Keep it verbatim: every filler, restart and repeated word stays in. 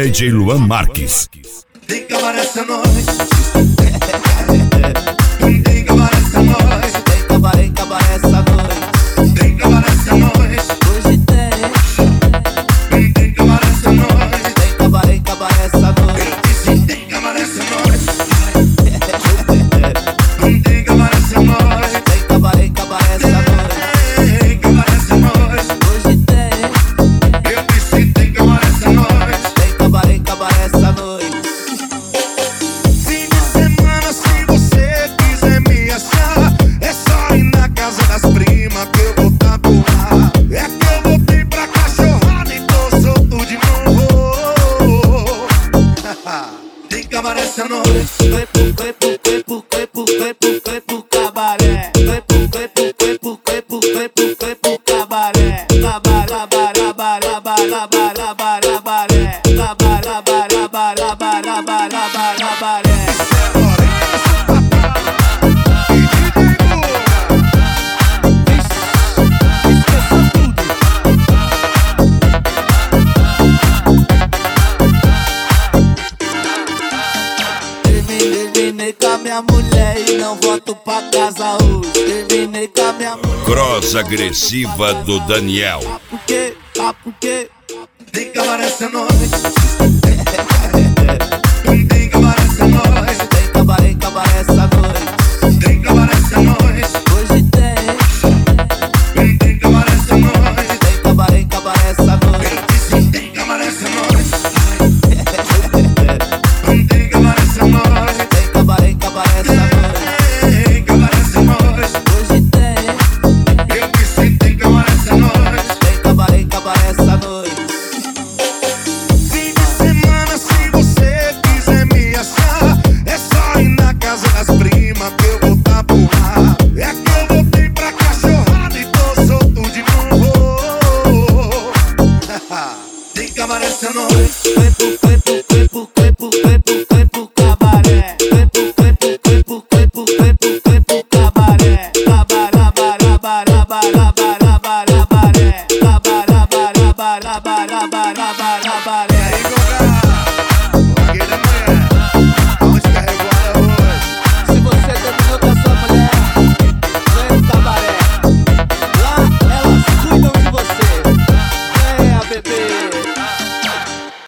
D J Luan Marques. Tem que acabar essa noite. Tem que acabar essa noite. Tem que acabar, tem que acabar essa noite. Tem que acabar essa noite. Hoje tem. Tem que acabar essa noite. Tem que acabar, tem que acabar essa noite. Eu disse tem que acabar essa noite. Tem que acabar essa noite. Tem que acabar, tem que acabar essa noite. Tem que acabar essa noite. Hoje tem. Eu disse tem que acabar essa noite. Tem que acabar, tem que acabar essa noite. Fim de semana, se você quiser me achar, é só ir na casa das primas que eu vou tabuar. É que eu voltei pra cachorrada e tô solto de novo. Tem que acabar essa noite. Foi pro, foi pro, foi pro, foi pro, foi pro, foi pro cabaré. Foi pro, foi pro, foi pro, foi pro, foi pro, foi pro cabaré. Cabaré, cabaré, cabaré, cabaré, cabaré. Cabaré, cabaré, cabaré, cabaré, cabaré. Terminei com a minha mulher e não volto pra casa hoje. Terminei com a minha mulher. Cross agressiva do Daniel. Ah, por quê? Ah, por quê? Tem que acabar essa noite. Tem que acabar essa noite. Tem que acabar, tem que acabar essa noite. Tem que acabar essa noite. Hoje tem. Tem que acabar essa noite. Tem que acabar, tem que acabar essa noite. Eu disse tem que acabar essa noite. Tem que acabar essa noite. Tem que acabar, tem que acabar essa noite. Tem que acabar essa noite. Hoje tem. Eu disse tem que acabar essa noite. Tem que acabar, tem que acabar essa noite. Fim de semana, se você quiser me achar, é só ir na casa das primas que eu vou tabuar. É que eu voltei pra cachorrada e tô solto de novo. Tem que acabar essa noite. Foi pro, foi pro, foi pro, foi pro, foi pro, foi pro cabaré. Foi pro, foi pro, foi pro, foi pro, foi pro, foi pro cabaré. Cabaré, bará, bará, bará, bará, bará, baré. Cabaré, bará, bará, bará, bará, bará, baré. Aí, Gogá, larguei da mulher. Aonde carregou ela hoje? Se você terminou com a sua mulher, vem no cabaré. Lá elas cuidam de você. Venha, bebê.